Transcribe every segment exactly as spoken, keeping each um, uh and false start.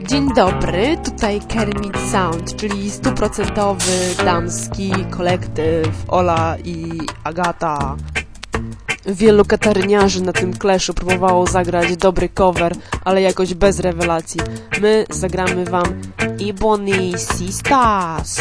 Dzień dobry, tutaj Kermit Sound, czyli stuprocentowy damski kolektyw Ola i Agata. Wielu kataryniarzy na tym kleszu próbowało zagrać dobry cover, ale jakoś bez rewelacji. My zagramy wam Ebony Sisters.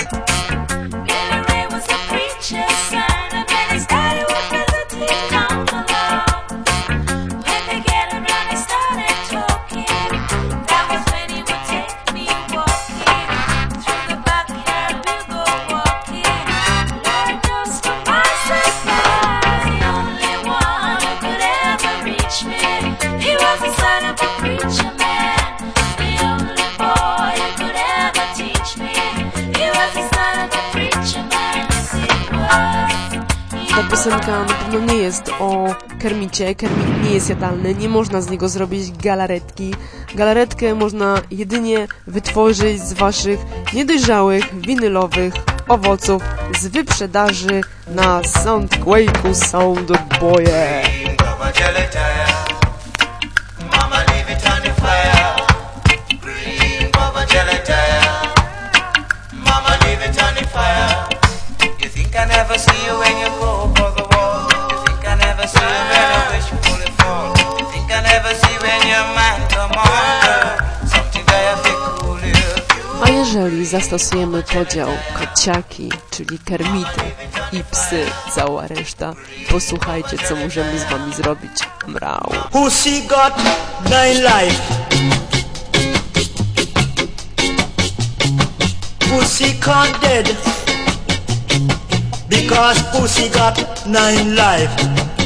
Ta piosenka na pewno nie jest o Kermicie. Kermit nie jest jadalny, nie można z niego zrobić galaretki. Galaretkę można jedynie wytworzyć z waszych niedojrzałych, winylowych owoców z wyprzedaży na Soundquake'u Soundboye. I never see you when you go for the wall. You think I never see you when I wish you fully fall. You think I never see when your mind come on, girl. Something very peculiar. A jeżeli zastosujemy podział kociaki, czyli kermity i psy, cała reszta, posłuchajcie, co możemy z wami zrobić. Mrał. Pussy got nine life. Pussy can't dead. Because pussy got nine life.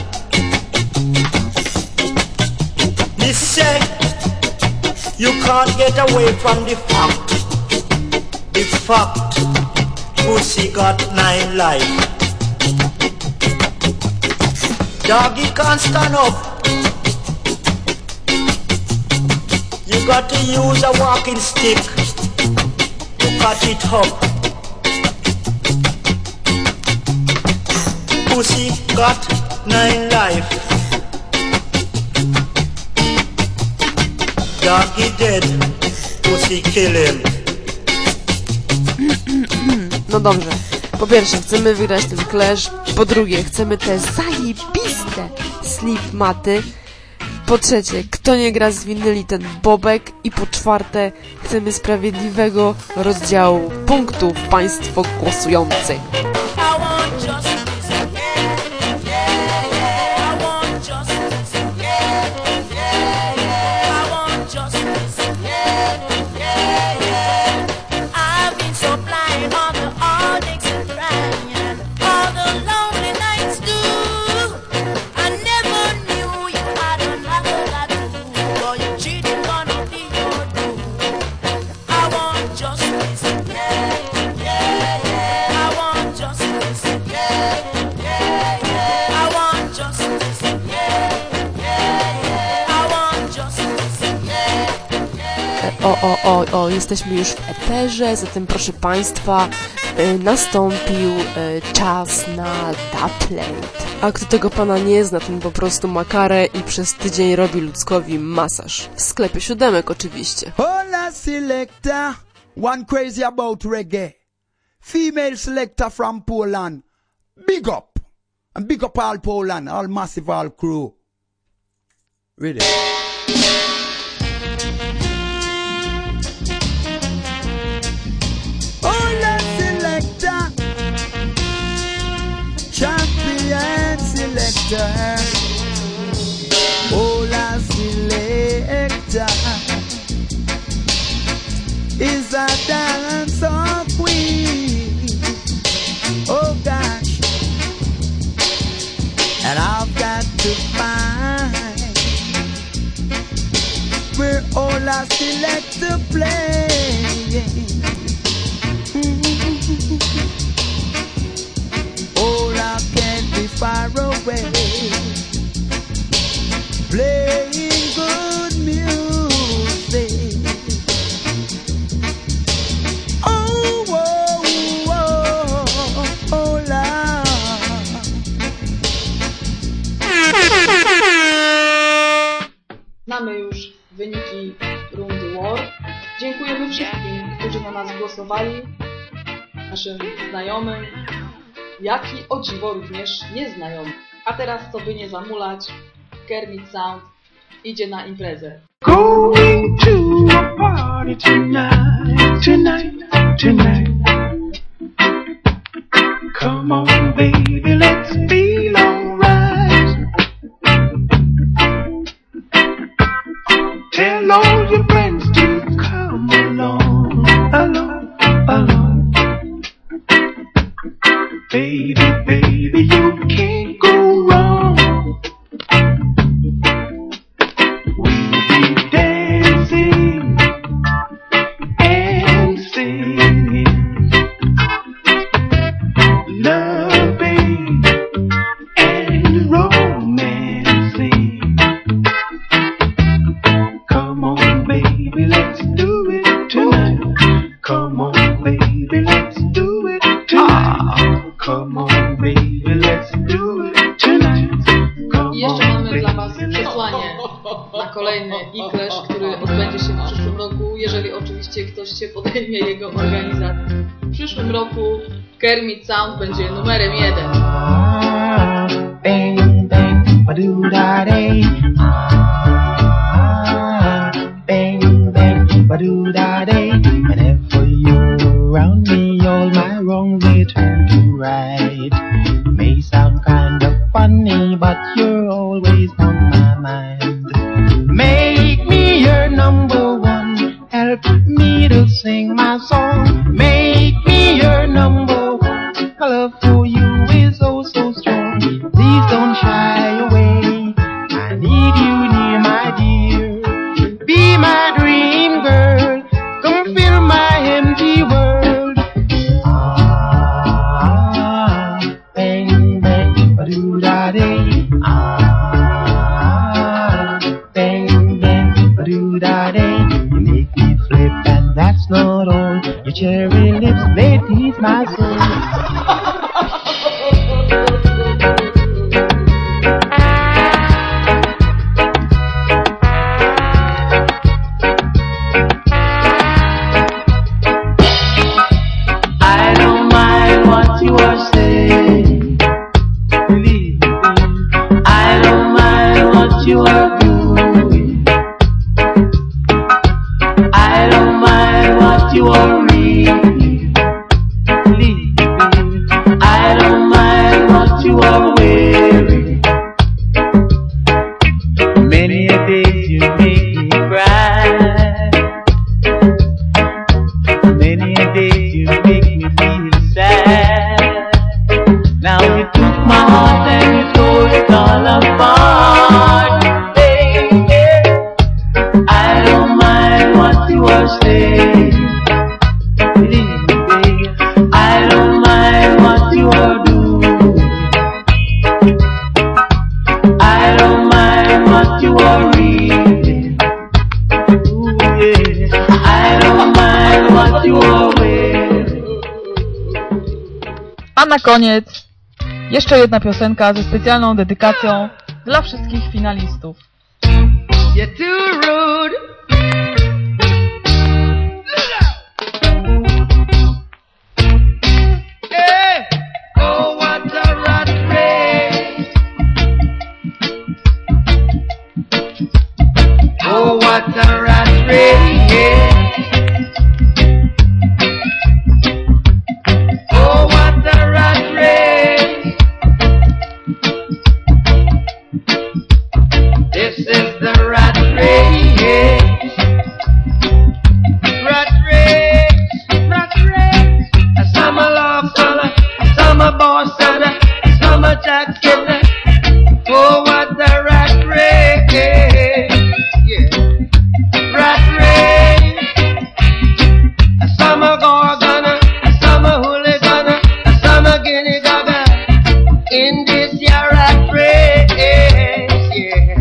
Me say you can't get away from the fact. The fact pussy got nine life. Doggy can't stand up. You got to use a walking stick to cut it up. Pussy got nine life. Doggy dead. Pussy kill him. No dobrze. Po pierwsze, chcemy wygrać ten clash. Po drugie, chcemy te zajebiste sleeve maty. Po trzecie, kto nie gra z winyli, ten bobek. I po czwarte, chcemy sprawiedliwego rozdziału punktów państwo głosujących. O, o, o, o, jesteśmy już w eterze, zatem proszę Państwa, y, nastąpił y, czas na Daplate. A kto tego pana nie zna, ten po prostu ma karę i przez tydzień robi ludzkowi masaż. W sklepie siódemek oczywiście. Hola selector, one crazy about reggae. Female selector from Poland. Big up. And big up all Poland, all massive, all crew. Ready? Hola selector, champion selector. Hola selector is a dance of queen. Oh gosh, and I've got to find where Hola selector play. Hola can't be far away, playing good music. Oh, whoa, whoa, Hola. Mamy już wyniki rundy War. Dziękujemy wszystkim, którzy na nas głosowali, naszym znajomym, jak i o dziwo również nieznajomym. A teraz, co by nie zamulać, Kermit Sound idzie na imprezę. Going to a party tonight, tonight, tonight. Come on, baby, let's feel alright. Tell all your friends to come along, along, along. Baby, baby, you can't go wrong. We'll be dancing and singing, loving and romancing. Come on, baby, let's do it tonight. Come on, baby, let's do it tonight. Come on, baby, let's do it tonight. I jeszcze mamy dla Was przesłanie na kolejny Iklesz, który odbędzie się w przyszłym roku, jeżeli oczywiście ktoś się podejmie jego organizacji. W przyszłym roku Kermit Sound będzie numerem jeden. Bang, bang, ba-doo-da-day. Bang, bang, ba-doo-da-day. Whenever you're around me, all my wrongs they turn to right. May sound kind of funny, but you're always on my mind. Make me your number one, help me to sing my song. Make me your number one, my love for you is oh so strong. Please don't shy away, I need you near, my dear. Be my dream girl, come fill my empty world. Ah, bang, bang, ba-doo-da-day. Ah, bang, bang, ba-doo-da-day. You make me flip and that's not all. Your cherry lips, they tease my soul. I don't mind what you are saying. Believe me, I don't mind what you are doing. I don't mind what you are reading. Believe me, I don't mind what you are wearing. Many a days you make me cry. Many a days you make me feel sad. Now you took my heart and you tore it all apart. Baby, I don't mind what you are saying. Believe me, baby, I don't mind what you are doing. I don't mind what you are reading. Ooh, yeah. I don't mind what you are wearing. A na koniec jeszcze jedna piosenka ze specjalną dedykacją dla wszystkich finalistów. You're too rude. Hey, oh what a rat race. Oh what a rat race. Oh what a rat race. This is the rat race. Rat race, rat race. Some a love fella, some a boss fella, some a jacket. Oh what a rat race. Yeah. Rat race. Some a gorgona, some a hooligan, some a guinea gaga. In this year rat race, yeah.